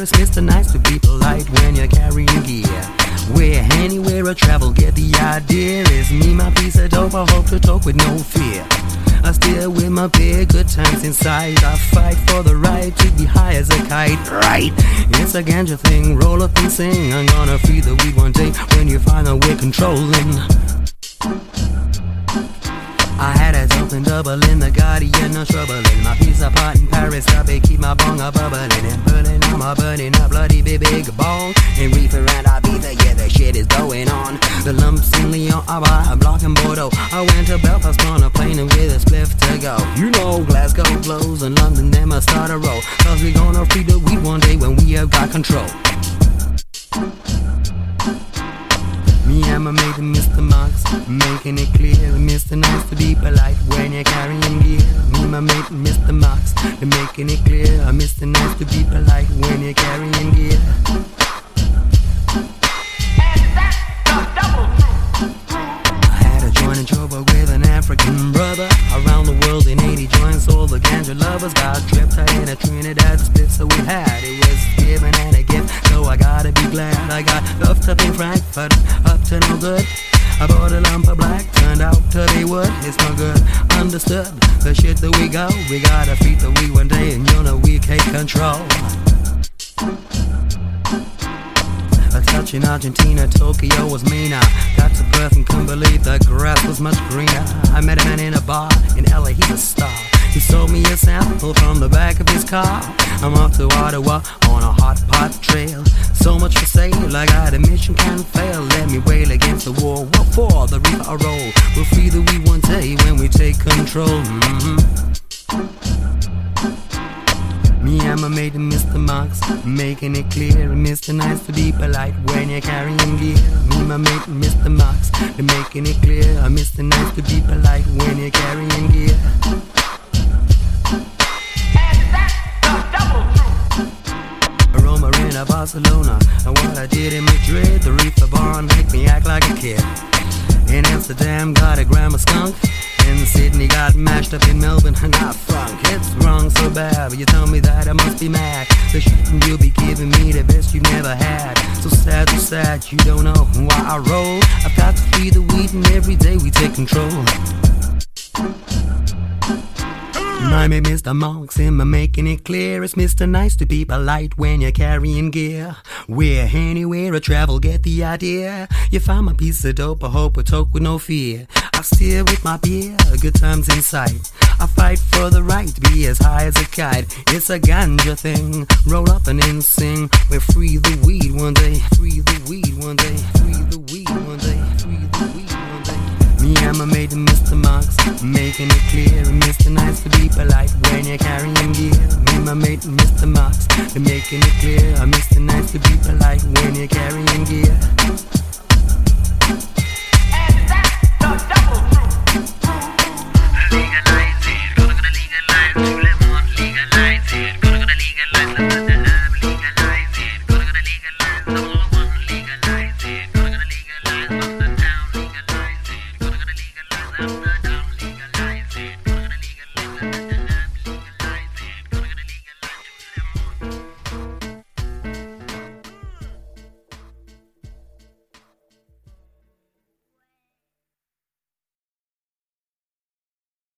It's Mr. Nice to be polite when you're carrying gear. Where, anywhere I travel, get the idea. It's me, my piece of dope, I hope to talk with no fear. I steer with my beer, good times inside. I fight for the right to be high as a kite, right? It's a ganja thing, roll up and sing. I'm gonna free the weed one day when you find out we're controlling. I had a dope and double in the Guardian, no trouble in my piece of pot in Paris. I be keep my bong a bubbling and burning. I'm burning a bloody big bong. And reefer and Ibiza, yeah, the shit is going on. The lumps in Lyon, I buy a block in Bordeaux. I went to Belfast on a plane and with a spliff to go. You know, Glasgow blows and London, them a start a roll. Cause we gonna free the weed one day when we have got control. Me and my mate Mr. Marks, making it clear. Mr. Nice to be polite when you're carrying gear. Me and my mate Mr. Marks, they're making it clear. Mr. Nice to be polite when you're carrying gear. I had a joint in Joburg with an African brother. Around the world in 80 joints, all the ganja lovers got tripped out in a Trinidad split. So we had, it was given and a gift. So I gotta be glad I got left up in Frankfurt, up to no good. I bought a lump of black, turned out to be wood. It's no good, understood the shit that we got. We gotta feed the weed one day and you know we take control. A touch in Argentina, Tokyo was meaner. Got to Perth and couldn't believe the grass was much greener. I met a man in a bar in LA, he's a star. He sold me a sample from the back of his car. I'm off to Ottawa on a hot pot trail. So much for sale, I got a mission, can't fail. Let me wail against the wall. What for? The reaper I roll. We'll free the weed one day when we take control. Me and my mate Mr. Marks, making it clear. Mr. Nice to be polite when you're carrying gear. Me and my mate Mr. Marks, they're making it clear. Mr. Nice to be polite when you're carrying gear. Roma, Arena, Barcelona, and what I did in Madrid. The reefer barn make me act like a kid. In Amsterdam, got a grandma skunk. In Sydney, got mashed up in Melbourne, and I funk. It's wrong so bad, but you tell me that I must be mad. The shit you'll be giving me the best you've never had. So sad, you don't know why I roll. I've got to free the weed, and every day we take control. My name is Mr. Marks, and I'm making it clear. It's Mr. Nice to be polite when you're carrying gear. Where, anywhere I travel, get the idea. You find my piece of dope, I hope I talk with no fear. I steer with my beer, good times in sight. I fight for the right to be as high as a kite. It's a ganja thing, roll up and then sing. We'll free the weed one day, free the weed one day, free the weed one day, free the weed one day. Me and my mate Mr. Marks, making it clear. Mr. Nice to be polite when you're carrying gear. Me and my mate Mr. Marks, they're making it clear. Mr. Nice to be polite when you're carrying gear.